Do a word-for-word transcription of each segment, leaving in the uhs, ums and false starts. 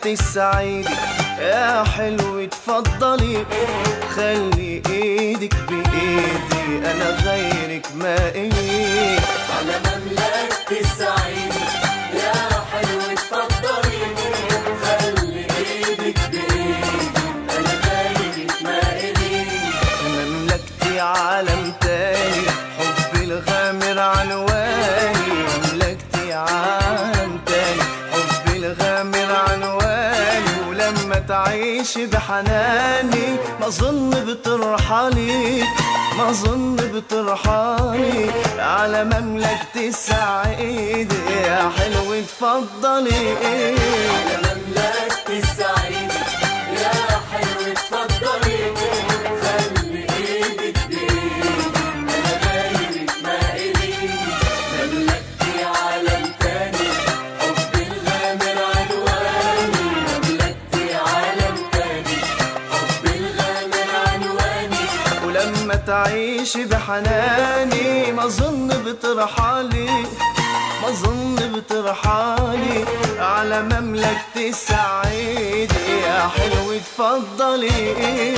مملكتي السعيدة يا حلو اتفضلي، خلي ايدك بايدي انا غيرك ما إلي. على مملكتي السعيدة يا حلو اتفضلي، خلي ايدك بايدي انا غيرك ما إلي. مملكتي عالم تاني حبي الغامر عنواني، مملكتي عالم تاني حبي الغامر عنواني، ولما تعيش بحناني ما ظن بترحلي، ما ظن بترحلي. على مملكتي السعيدة يا حلو اتفضلي. على مملكتي السعيدة يا حلو اتفضلي، خلي ايدك بايدي انا غيرك ما إلي. مملكتي عالم تاني حب الغامر عنواني، مملكتي عالم تاني حب الغامر عنواني، ولما تعيش بحناني ما ظن بترحلي، ما ظن بترحلي. على مملكتي السعيدة يا حلو اتفضلي.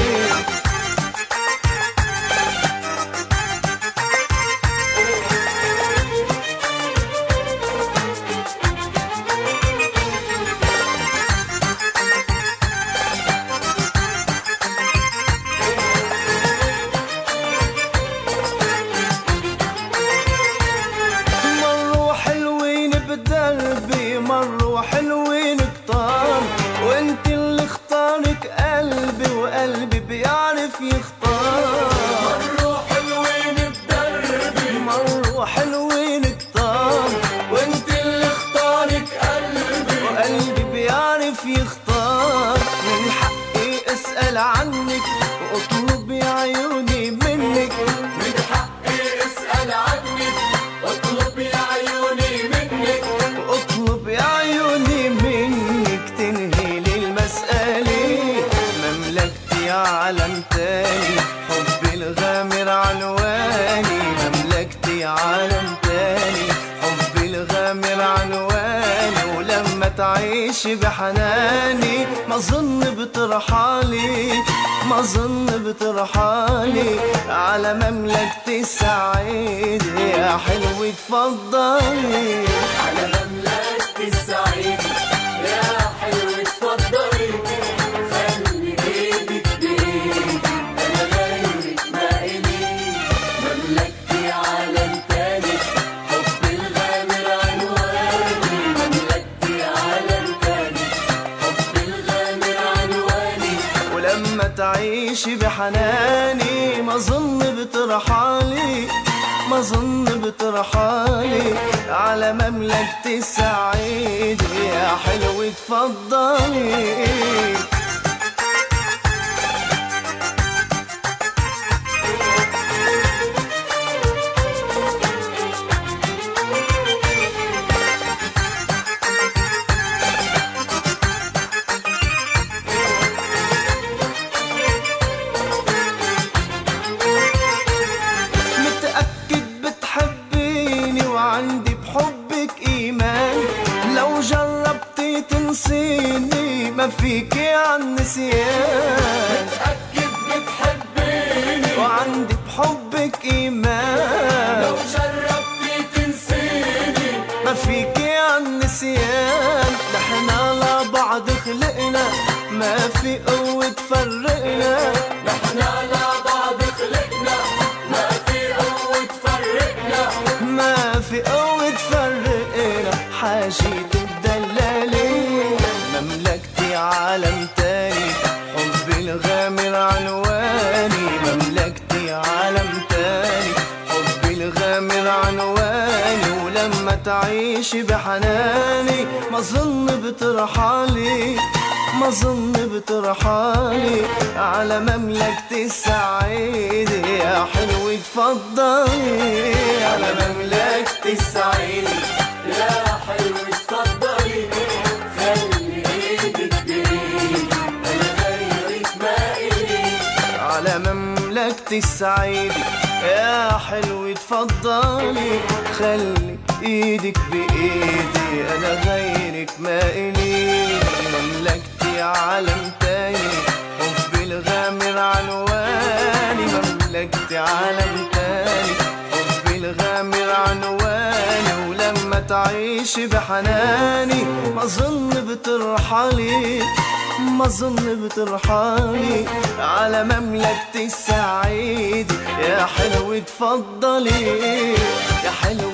بدربي مروا حلوين كتار، وانت اللي اختارك قلبي وقلبي بيعرف يختار. مروا حلوين بدربي مروا حلوين كتار، وانت اللي اختارك قلبي وقلبي بيعرف يختار. من حقي اسأل عنك واطلب يا عيوني منك، من حقي اسأل عنك واطلب يا عيوني منك، واطلب يا عيوني منك تنهي لي المسألة. مملكتي عالم تاني حبي الغامر عنواني، مملكتي عالم تاني حبي الغامر عنواني، ولما تعيش بحناني ما ظن بترحلي، ما ظن بترحلي. على مملكتي السعيدة يا حلو اتفضلي. على مملكتي السعيدة يا حلو اتفضلي، خلي ايدك بايدي انا غيرك ما إلي. مملكتي عالم تاني حب الغامر عنواني، مملكتي عالم تاني حب الغامر عنواني، ولما تعيش بحناني ما ظن بترحلي، ما ظن بترحلي. على مملكتي السعيدة يا حلو اتفضلي. وعندي بحبك إيمان، لو جربتي تنسيني ما فيكي عن نسيان. متأكد بتحبيني وعندي بحبك إيمان، لو جربتي تنسيني ما فيكي عن نسيان. نحنا لبعض خلقنا ما في قوة تفرقنا، نحنا لبعض خلقنا ما في قوة تفرقنا، ما في قوة تفرقنا. حاجة الدلالة مملكتي عالم تاني حبي الغامر عنواني، مملكتي عالم تاني حبي الغامر عنواني، ولما تعيش بحناني ما ظن بترحلي، ما ظن بترحلي. على مملكتي السعيدة يا حلو اتفضلي. على مملكتي السعيدة يا حلو اتفضلي، خلي ايدك بايدي انا غيرك ما إلي. على مملكتي السعيدة يا حلو اتفضلي، خلي ايدك بايدي انا غيرك ما الي، مملكتي عالم تاني حبي الغامر عنواني، مملكتي عالم تاني حبي الغامر عنواني، ولما تعيشي بحناني ما ظن بترحلي، ما ظن بترحلي على مملكتي السعيدة، يا حلو اتفضلي يا حلو